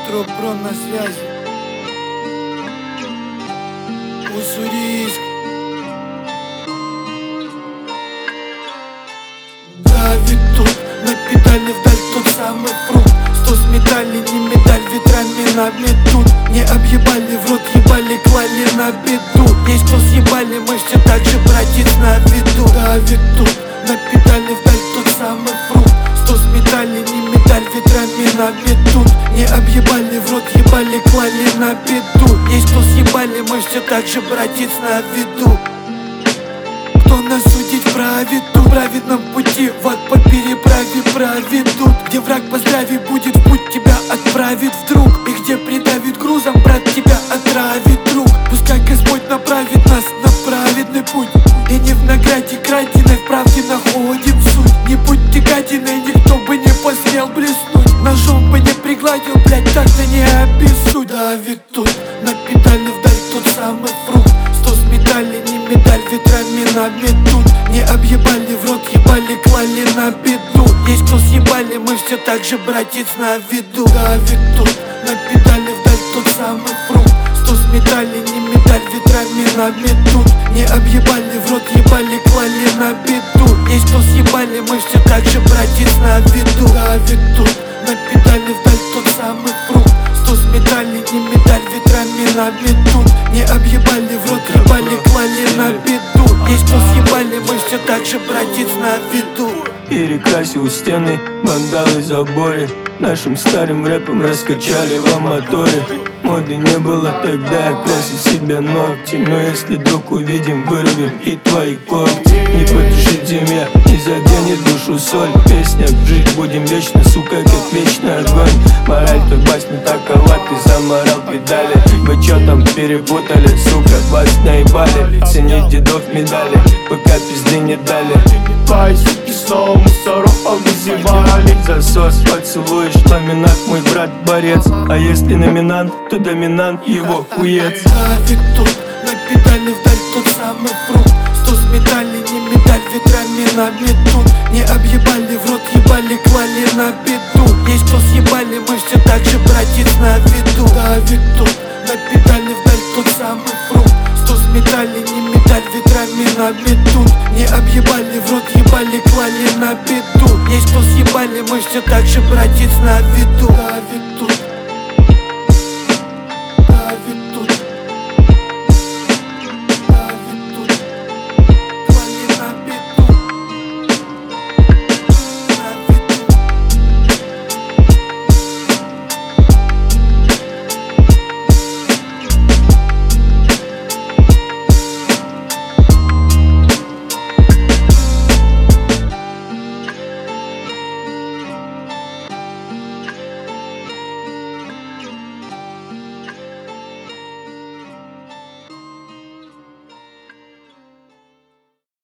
Метро-Про на связи. Уссурийск. Давит тут на педали вдаль тот самый фрукт. 100 с медали, не медаль, ветрами наметут. Не объебали, в рот ебали, клали на беду. Есть кто съебали, мы все так же, братец, на виду. Давит тут на педали вдаль тот самый фрукт. 100 с медали, не медаль, ветрами наметут. Не объебали, в рот ебали, клали на беду. Есть кто съебали, мы все так же, братец, на виду. Кто нас судить вправе, то в праведном пути в ад по переправе проведут. Где враг по здравию будет в путь, тебя отправит вдруг. И где придавит грузом, брат, тебя отравит друг. Пускай Господь направит нас на праведный путь. И не в награде краденой, в правде находим суть. Не будьте гадиной, никто бы не посмел блеснуть. Ножом бы не пригладил, блять, так-то не обессудь. Давит тут на педали вдаль тот самый фрукт. 100 с медали, не медаль, ветрами наметут. Не объебали, в рот ебали, клали на беду. Есть кто съебали, мы все так же, братец, на виду. Давит тут на педали вдаль тот самый фрукт. 100 с медали, не медаль, ветрами наметут. Не объебали, в рот ебали, клали на беду. Есть кто съебали, мы все так же, братец, на виду. Давит тут на педали вдаль тот самый фрукт. 100 с медали, не медаль, ветрами наметут. Не объебали, в рот ебали, клали на беду. Есть кто съебали, мы все так же, братец, на виду. Перекрасил стены, вандалы, заборы. Нашим старым рэпом раскачали в моторе. Моды не было тогда, я красил себе ногти. Но если вдруг увидим, вырвем и твои когти. Не потушит земля, не заденет душу соль. В песнях жить будем вечно, сука, как вечный огонь. Мораль той басни такова, ты заморал педали. Вы чё там перепутали, сука, вас наебали. Ценить дедов медали, пока пизды не дали. Пальчики снова мусоров повызывали. Засос поцелуешь, ламинат, мой брат борец. А если номинант, то доминант его хуец. Давит тут на педали вдаль тот самый фрукт. 100 с медали, не медаль, ветрами наметут. Не объебали, в рот ебали, клали на беду. Есть кто съебали, мы все так же, братец, на виду. Давит тут на педали вдаль тот самый фрукт. 100 с медали, не медаль, ветрами наметут. Не объебали, в рот ебали, клали на беду. Есть кто съебали, мы все так же, братец, на виду. Давит тут